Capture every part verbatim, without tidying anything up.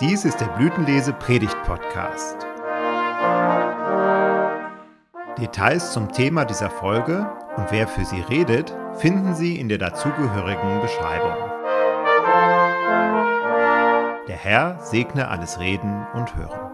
Dies ist der Blütenlese-Predigt-Podcast. Details zum Thema dieser Folge und wer für sie redet, finden Sie in der dazugehörigen Beschreibung. Der Herr segne alles Reden und Hören.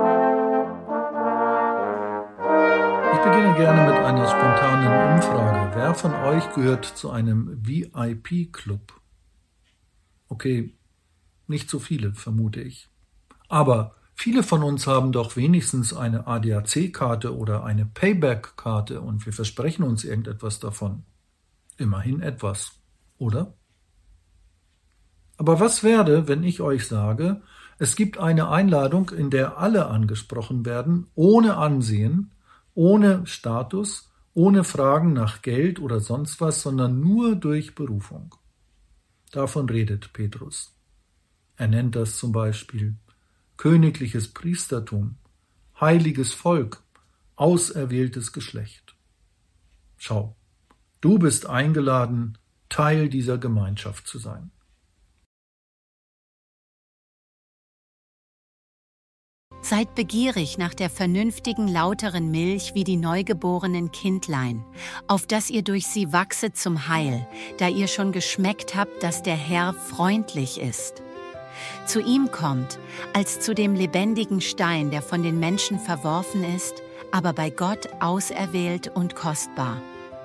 Ich beginne gerne mit einer spontanen Umfrage. Wer von euch gehört zu einem V I P-Club? Okay, nicht so viele, vermute ich. Aber viele von uns haben doch wenigstens eine A D A C-Karte oder eine Payback-Karte und wir versprechen uns irgendetwas davon. Immerhin etwas, oder? Aber was wäre, wenn ich euch sage, es gibt eine Einladung, in der alle angesprochen werden, ohne Ansehen, ohne Status, ohne Fragen nach Geld oder sonst was, sondern nur durch Berufung. Davon redet Petrus. Er nennt das zum Beispiel königliches Priestertum, heiliges Volk, auserwähltes Geschlecht. Schau, du bist eingeladen, Teil dieser Gemeinschaft zu sein. Seid begierig nach der vernünftigen, lauteren Milch wie die neugeborenen Kindlein, auf dass ihr durch sie wachset zum Heil, da ihr schon geschmeckt habt, dass der Herr freundlich ist. Zu ihm kommt, als zu dem lebendigen Stein, der von den Menschen verworfen ist, aber bei Gott auserwählt und kostbar.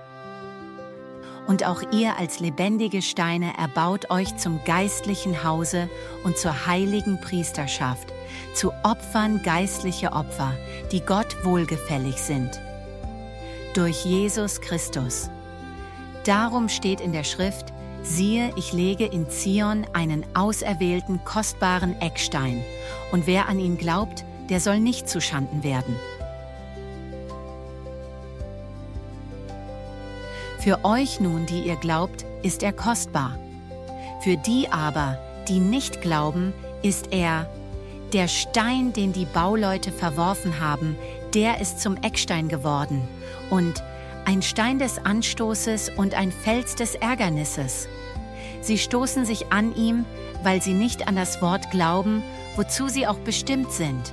Und auch ihr als lebendige Steine erbaut euch zum geistlichen Hause und zur heiligen Priesterschaft, zu Opfern geistliche Opfer, die Gott wohlgefällig sind. Durch Jesus Christus. Darum steht in der Schrift: Siehe, ich lege in Zion einen auserwählten, kostbaren Eckstein, und wer an ihn glaubt, der soll nicht zuschanden werden. Für euch nun, die ihr glaubt, ist er kostbar. Für die aber, die nicht glauben, ist er der Stein, den die Bauleute verworfen haben, der ist zum Eckstein geworden und ein Stein des Anstoßes und ein Fels des Ärgernisses. Sie stoßen sich an ihm, weil sie nicht an das Wort glauben, wozu sie auch bestimmt sind.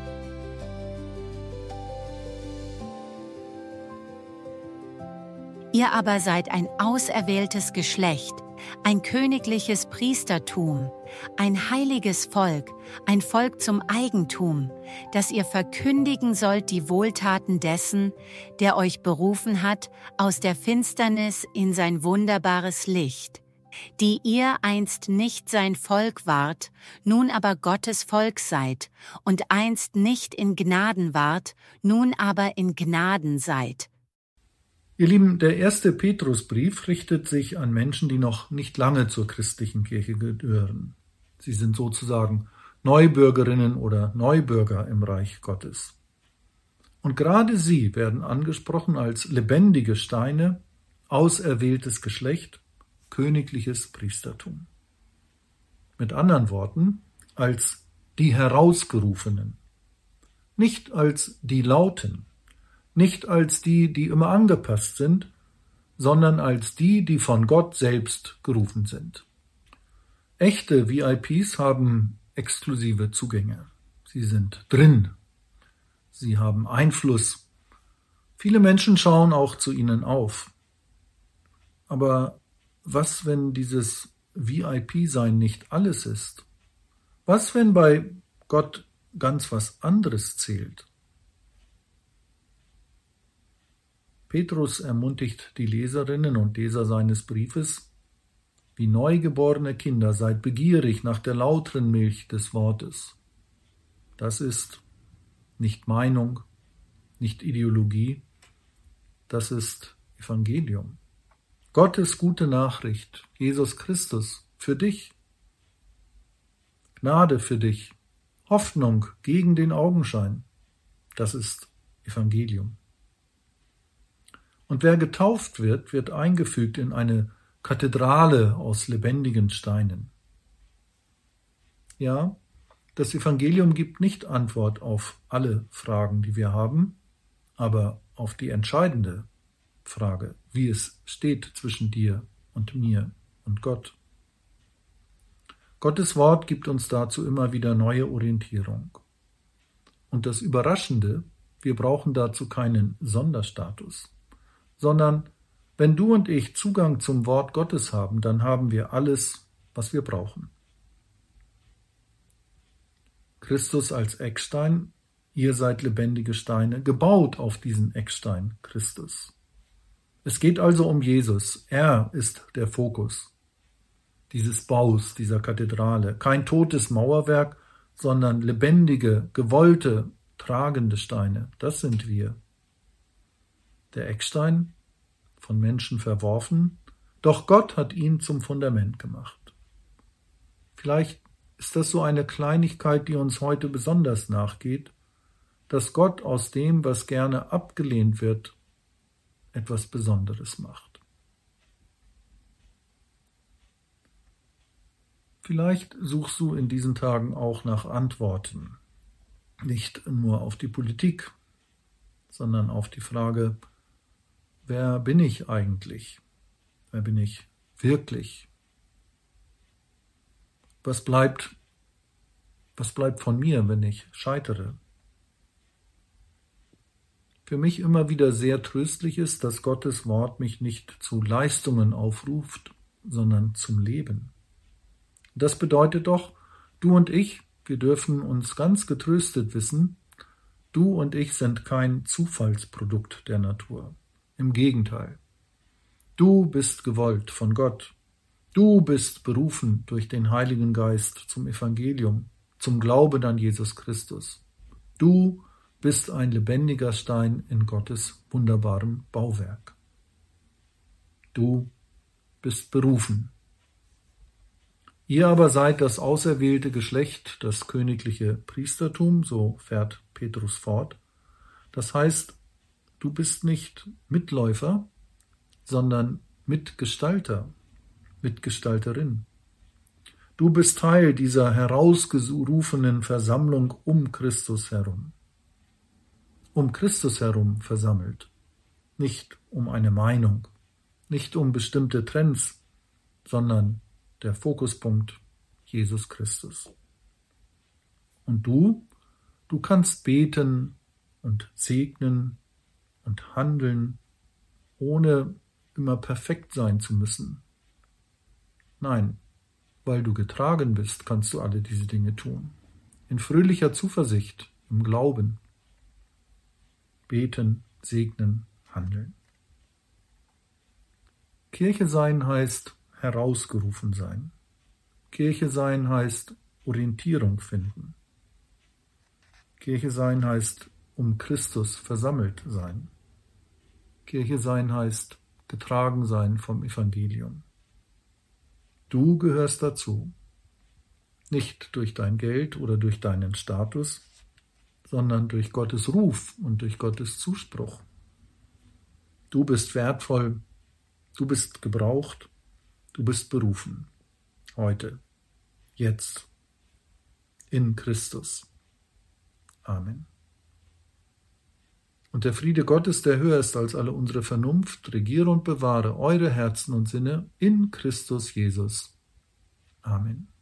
Ihr aber seid ein auserwähltes Geschlecht, ein königliches Priestertum, ein heiliges Volk, ein Volk zum Eigentum, dass ihr verkündigen sollt die Wohltaten dessen, der euch berufen hat aus der Finsternis in sein wunderbares Licht, die ihr einst nicht sein Volk wart, nun aber Gottes Volk seid, und einst nicht in Gnaden wart, nun aber in Gnaden seid. Ihr Lieben, der erste Petrusbrief richtet sich an Menschen, die noch nicht lange zur christlichen Kirche gehören. Sie sind sozusagen Neubürgerinnen oder Neubürger im Reich Gottes. Und gerade sie werden angesprochen als lebendige Steine, auserwähltes Geschlecht, königliches Priestertum. Mit anderen Worten, als die Herausgerufenen, nicht als die Lauten, nicht als die, die immer angepasst sind, sondern als die, die von Gott selbst gerufen sind. Echte V I Ps haben exklusive Zugänge. Sie sind drin. Sie haben Einfluss. Viele Menschen schauen auch zu ihnen auf. Aber was, wenn dieses V I P-Sein nicht alles ist? Was, wenn bei Gott ganz was anderes zählt? Petrus ermutigt die Leserinnen und Leser seines Briefes: Wie neugeborene Kinder, seid begierig nach der lauteren Milch des Wortes. Das ist nicht Meinung, nicht Ideologie, das ist Evangelium. Gottes gute Nachricht, Jesus Christus, für dich. Gnade für dich, Hoffnung gegen den Augenschein, das ist Evangelium. Und wer getauft wird, wird eingefügt in eine Kathedrale aus lebendigen Steinen. Ja, das Evangelium gibt nicht Antwort auf alle Fragen, die wir haben, aber auf die entscheidende Frage, wie es steht zwischen dir und mir und Gott. Gottes Wort gibt uns dazu immer wieder neue Orientierung. Und das Überraschende, wir brauchen dazu keinen Sonderstatus, sondern wenn du und ich Zugang zum Wort Gottes haben, dann haben wir alles, was wir brauchen. Christus als Eckstein, ihr seid lebendige Steine, gebaut auf diesen Eckstein Christus. Es geht also um Jesus, er ist der Fokus dieses Baus, dieser Kathedrale. Kein totes Mauerwerk, sondern lebendige, gewollte, tragende Steine, das sind wir. Der Eckstein, von Menschen verworfen, doch Gott hat ihn zum Fundament gemacht. Vielleicht ist das so eine Kleinigkeit, die uns heute besonders nachgeht, dass Gott aus dem, was gerne abgelehnt wird, etwas Besonderes macht. Vielleicht suchst du in diesen Tagen auch nach Antworten, nicht nur auf die Politik, sondern auf die Frage, wer bin ich eigentlich? Wer bin ich wirklich? Was bleibt, was bleibt von mir, wenn ich scheitere? Für mich immer wieder sehr tröstlich ist, dass Gottes Wort mich nicht zu Leistungen aufruft, sondern zum Leben. Das bedeutet doch, du und ich, wir dürfen uns ganz getröstet wissen, du und ich sind kein Zufallsprodukt der Natur. Im Gegenteil. Du bist gewollt von Gott. Du bist berufen durch den Heiligen Geist zum Evangelium, zum Glauben an Jesus Christus. Du bist ein lebendiger Stein in Gottes wunderbarem Bauwerk. Du bist berufen. Ihr aber seid das auserwählte Geschlecht, das königliche Priestertum, so fährt Petrus fort. Das heißt, du bist nicht Mitläufer, sondern Mitgestalter, Mitgestalterin. Du bist Teil dieser herausgerufenen Versammlung um Christus herum. Um Christus herum versammelt, nicht um eine Meinung, nicht um bestimmte Trends, sondern der Fokuspunkt Jesus Christus. Und du, du kannst beten und segnen und handeln, ohne immer perfekt sein zu müssen. Nein, weil du getragen bist, kannst du alle diese Dinge tun. In fröhlicher Zuversicht, im Glauben. Beten, segnen, handeln. Kirche sein heißt herausgerufen sein. Kirche sein heißt Orientierung finden. Kirche sein heißt um Christus versammelt sein. Kirche sein heißt getragen sein vom Evangelium. Du gehörst dazu, nicht durch dein Geld oder durch deinen Status, sondern durch Gottes Ruf und durch Gottes Zuspruch. Du bist wertvoll, du bist gebraucht, du bist berufen. Heute, jetzt, in Christus. Amen. Und der Friede Gottes, der höher ist als alle unsere Vernunft, regiere und bewahre eure Herzen und Sinne in Christus Jesus. Amen.